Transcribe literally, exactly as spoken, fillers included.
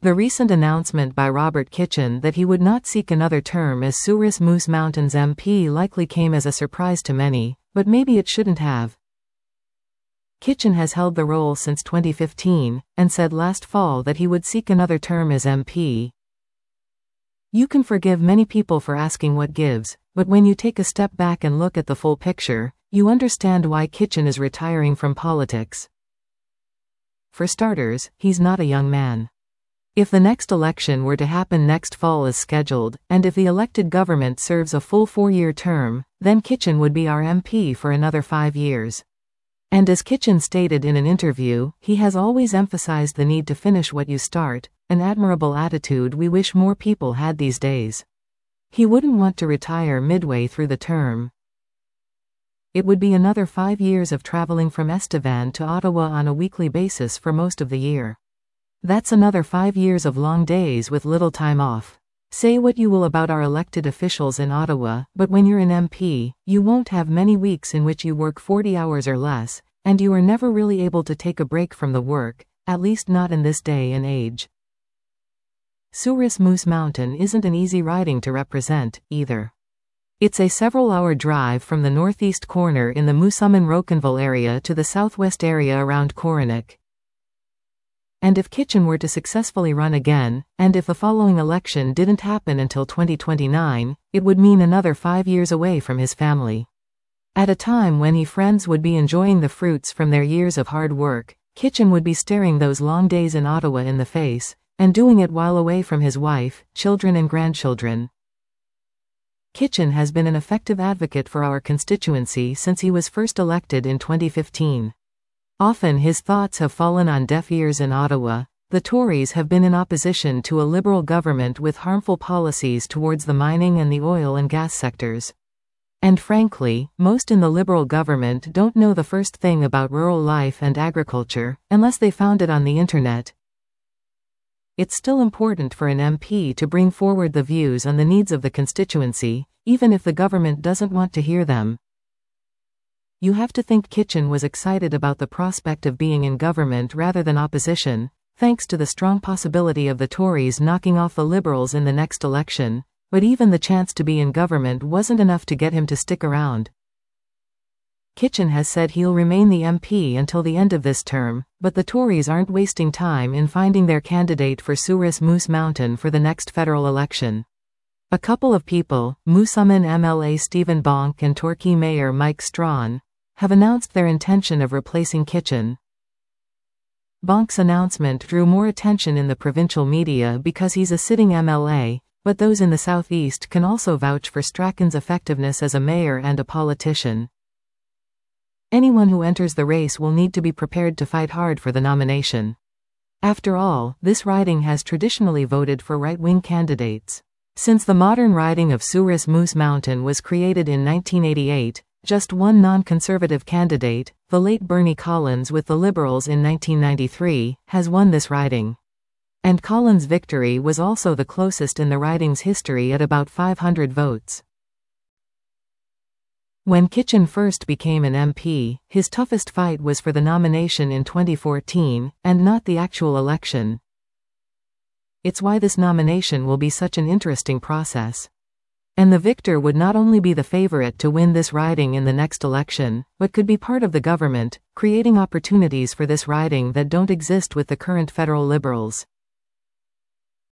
The recent announcement by Robert Kitchen that he would not seek another term as Souris Moose Mountains M P likely came as a surprise to many, but maybe it shouldn't have. Kitchen has held the role since twenty fifteen, and said last fall that he would seek another term as M P. You can forgive many people for asking what gives, but when you take a step back and look at the full picture, you understand why Kitchen is retiring from politics. For starters, he's not a young man. If the next election were to happen next fall as scheduled, and if the elected government serves a full four-year term, then Kitchen would be our M P for another five years. And as Kitchen stated in an interview, he has always emphasized the need to finish what you start, an admirable attitude we wish more people had these days. He wouldn't want to retire midway through the term. It would be another five years of traveling from Estevan to Ottawa on a weekly basis for most of the year. That's another five years of long days with little time off. Say what you will about our elected officials in Ottawa, but when you're an M P, you won't have many weeks in which you work forty hours or less, and you are never really able to take a break from the work, at least not in this day and age. Souris Moose Mountain isn't an easy riding to represent, either. It's a several-hour drive from the northeast corner in the Moosomin-Rocanville area to the southwest area around Coronach. And if Kitchen were to successfully run again, and if the following election didn't happen until twenty twenty-nine, it would mean another five years away from his family. At a time when he friends would be enjoying the fruits from their years of hard work, Kitchen would be staring those long days in Ottawa in the face, and doing it while away from his wife, children and grandchildren. Kitchen has been an effective advocate for our constituency since he was first elected in twenty fifteen. Often his thoughts have fallen on deaf ears in Ottawa. The Tories have been in opposition to a Liberal government with harmful policies towards the mining and the oil and gas sectors. And frankly, most in the Liberal government don't know the first thing about rural life and agriculture, unless they found it on the internet. It's still important for an M P to bring forward the views on the needs of the constituency, even if the government doesn't want to hear them. You have to think Kitchen was excited about the prospect of being in government rather than opposition, thanks to the strong possibility of the Tories knocking off the Liberals in the next election, but even the chance to be in government wasn't enough to get him to stick around. Kitchen has said he'll remain the M P until the end of this term, but the Tories aren't wasting time in finding their candidate for Souris Moose Mountain for the next federal election. A couple of people, Moosomin M L A Stephen Bonk and Torquay Mayor Mike Strawn, have announced their intention of replacing Kitchen. Bonk's announcement drew more attention in the provincial media because he's a sitting M L A, but those in the southeast can also vouch for Strachan's effectiveness as a mayor and a politician. Anyone who enters the race will need to be prepared to fight hard for the nomination. After all, this riding has traditionally voted for right-wing candidates. Since the modern riding of Souris Moose Mountain was created in nineteen eighty-eight, just one non-conservative candidate, the late Bernie Collins with the Liberals in nineteen ninety-three, has won this riding. And Collins' victory was also the closest in the riding's history at about five hundred votes. When Kitchen first became an M P, his toughest fight was for the nomination in twenty fourteen, and not the actual election. It's why this nomination will be such an interesting process. And the victor would not only be the favorite to win this riding in the next election, but could be part of the government, creating opportunities for this riding that don't exist with the current federal Liberals.